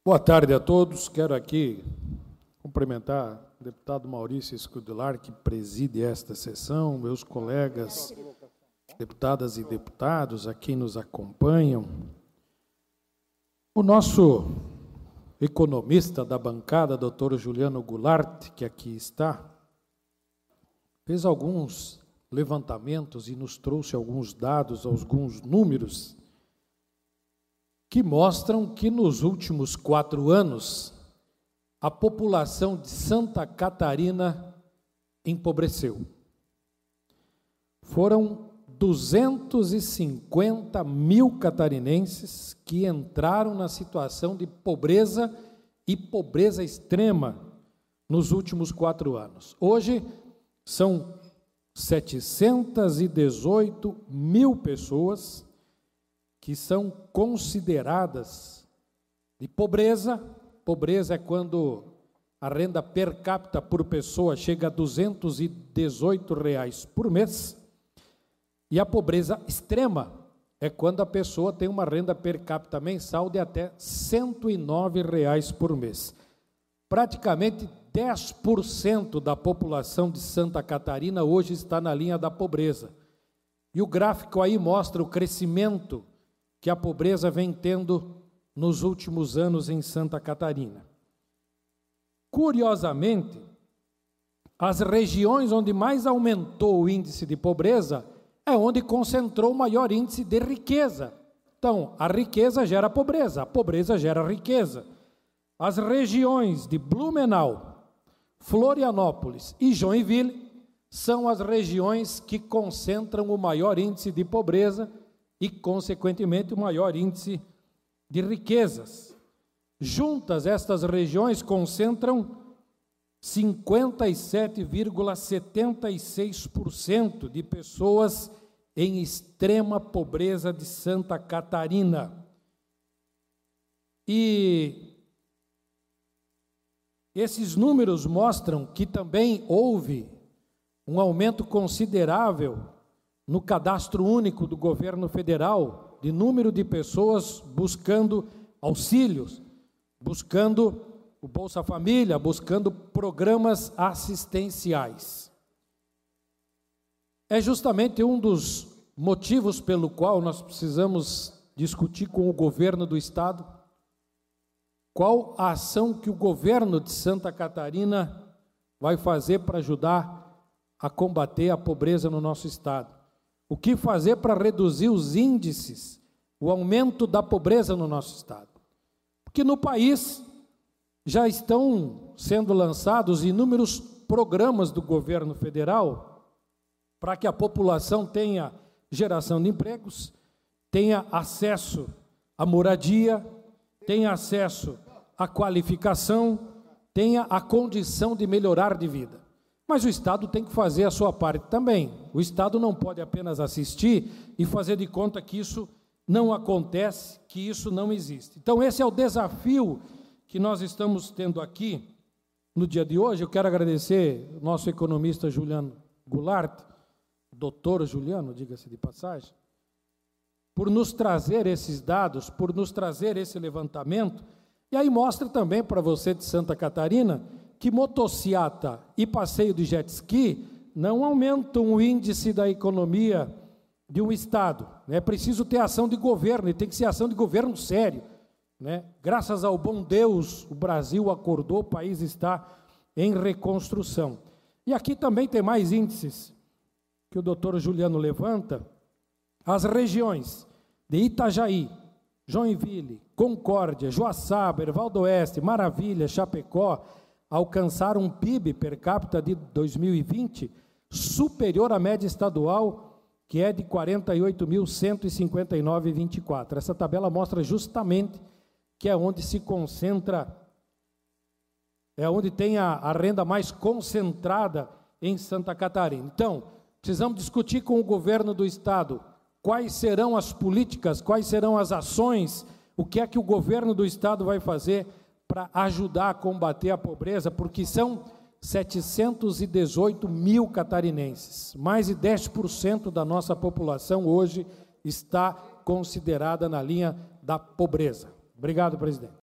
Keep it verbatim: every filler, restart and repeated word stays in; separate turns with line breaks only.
Boa tarde a todos. Quero aqui cumprimentar o deputado Maurício Scudelar, que preside esta sessão, meus colegas, deputadas e deputados, a quem nos acompanham. O nosso economista da bancada, doutor Juliano Goulart, que aqui está, fez alguns levantamentos e nos trouxe alguns dados, alguns números, que mostram que nos últimos quatro anos a população de Santa Catarina empobreceu. Foram duzentos e cinquenta mil catarinenses que entraram na situação de pobreza e pobreza extrema nos últimos quatro anos. Hoje são setecentos e dezoito mil pessoas que são consideradas de pobreza. Pobreza é quando a renda per capita por pessoa chega a duzentos e dezoito reais por mês, e a pobreza extrema é quando a pessoa tem uma renda per capita mensal de até cento e nove reais por mês. Praticamente dez por cento da população de Santa Catarina hoje está na linha da pobreza. E o gráfico aí mostra o crescimento que a pobreza vem tendo nos últimos anos em Santa Catarina. Curiosamente, as regiões onde mais aumentou o índice de pobreza é onde concentrou o maior índice de riqueza. Então, a riqueza gera pobreza, a pobreza gera riqueza. As regiões de Blumenau, Florianópolis e Joinville são as regiões que concentram o maior índice de pobreza e, consequentemente, o maior índice de riquezas. Juntas, estas regiões concentram cinquenta e sete vírgula setenta e seis por cento de pessoas em extrema pobreza de Santa Catarina. E esses números mostram que também houve um aumento considerável no cadastro único do governo federal, de número de pessoas buscando auxílios, buscando o Bolsa Família, buscando programas assistenciais. É justamente um dos motivos pelo qual nós precisamos discutir com o governo do Estado qual a ação que o governo de Santa Catarina vai fazer para ajudar a combater a pobreza no nosso Estado. O que fazer para reduzir os índices, o aumento da pobreza no nosso Estado? Porque no país já estão sendo lançados inúmeros programas do governo federal para que a população tenha geração de empregos, tenha acesso à moradia, tenha acesso à qualificação, tenha a condição de melhorar de vida. Mas o Estado tem que fazer a sua parte também. O Estado não pode apenas assistir e fazer de conta que isso não acontece, que isso não existe. Então, esse é o desafio que nós estamos tendo aqui no dia de hoje. Eu quero agradecer ao nosso economista Juliano Goulart, doutor Juliano, diga-se de passagem, por nos trazer esses dados, por nos trazer esse levantamento. E aí mostra também para você de Santa Catarina que motociata e passeio de jet ski não aumentam o índice da economia de um Estado. É preciso ter ação de governo, e tem que ser ação de governo sério, né? Graças ao bom Deus, o Brasil acordou, o país está em reconstrução. E aqui também tem mais índices que o doutor Juliano levanta. As regiões de Itajaí, Joinville, Concórdia, Joaçaba, Erval do Oeste, Maravilha, Chapecó, alcançaram um P I B per capita de dois mil e vinte superior à média estadual, que é de quarenta e oito mil cento e cinquenta e nove vírgula vinte e quatro. Essa tabela mostra justamente que é onde se concentra, é onde tem a, a renda mais concentrada em Santa Catarina. Então, precisamos discutir com o governo do Estado quais serão as políticas, quais serão as ações, o que é que o governo do Estado vai fazer para ajudar a combater a pobreza, porque são setecentos e dezoito mil catarinenses. Mais de dez por cento da nossa população hoje está considerada na linha da pobreza. Obrigado, presidente.